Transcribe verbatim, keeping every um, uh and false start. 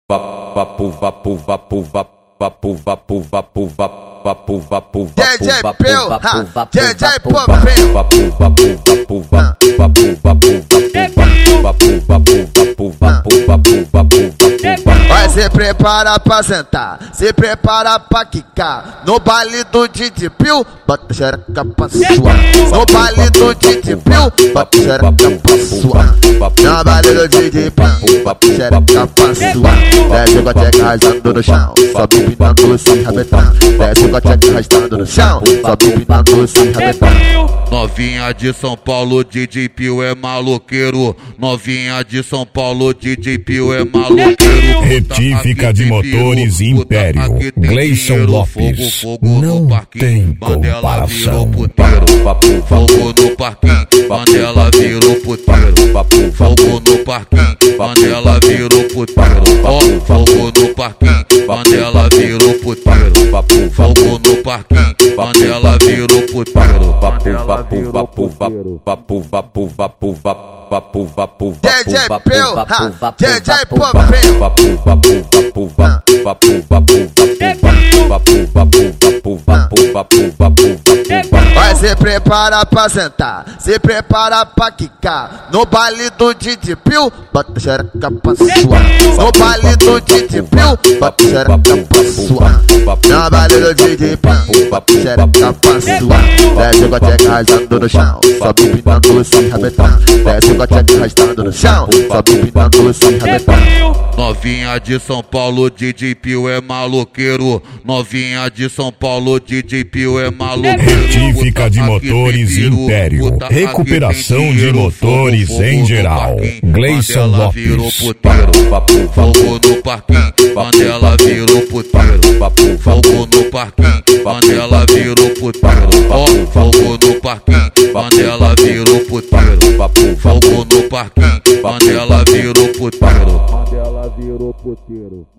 vapo, vapo, vapo, vapo, vapo, vapo, vapo, vapo, vapo, D J Pel, ha, D J Popinho, vapo, vapo, vapo, vapo, vapo, vapo, vapo, vapo, vapo, vapo, vapo. Vai se prepara pra sentar, se prepara pra quicar. No baile do Didi Pio, bota xereca pra suar. No baile do Didi Pio, bota xereca pra suar. No baile do Didi Pio, bota xereca pra suar. Desce o goteca arrastando no chão, sobe empinando sem rabetar. Desce o goteca arrastando no chão, sobe empinando sem rabetar. Novinha de São Paulo, D J Pio é maloqueiro. Novinha de São Paulo, D J Pio é maloqueiro. Retífica de motores Império, Gleison Lopes, não tem comparação. Fogo no parquinho, Mandela virou puteiro. Fogo no parquinho, Mandela virou puteiro. Ó, fogo no parquinho, Mandela virou puteiro. Fogo no parquinho, Mandela virou puteiro. Vapo, vapo, vapo, vapo, vapo, vapo, vapo, vapo, D J Pel, ha, D J Popinho, vapo, vapo, vapo, vapo, vapo, vapo, vapo, vapo, vapo, vapo, vapo. vai se prepara pra sentar, se prepara pra quicar. No baile do Didi Pio, bota xereca pra suar. No baile do Didi Pio, bota xereca pra suar. No baile do Didi Pio, bota xereca pra suar. Desce o goteca arrastando no chão, sobe empinando sem rabetar. Desce o goteca arrastando no chão, sobe empinando sem rabetar. Novinha de São Paulo, D J Pio é maloqueiro. Novinha de São Paulo, D J Pio é maloqueiro. Retífica de motores Império, recuperação de motores em geral. Gleison Lopes. Fogo no parquinho, Mandela virou puteiro. Fogo no parquinho, Mandela virou puteiro. Ó, fogo no parquinho, Mandela virou puteiro. Fogo no parquinho, Mandela virou puteiro. Mandela virou puteiro.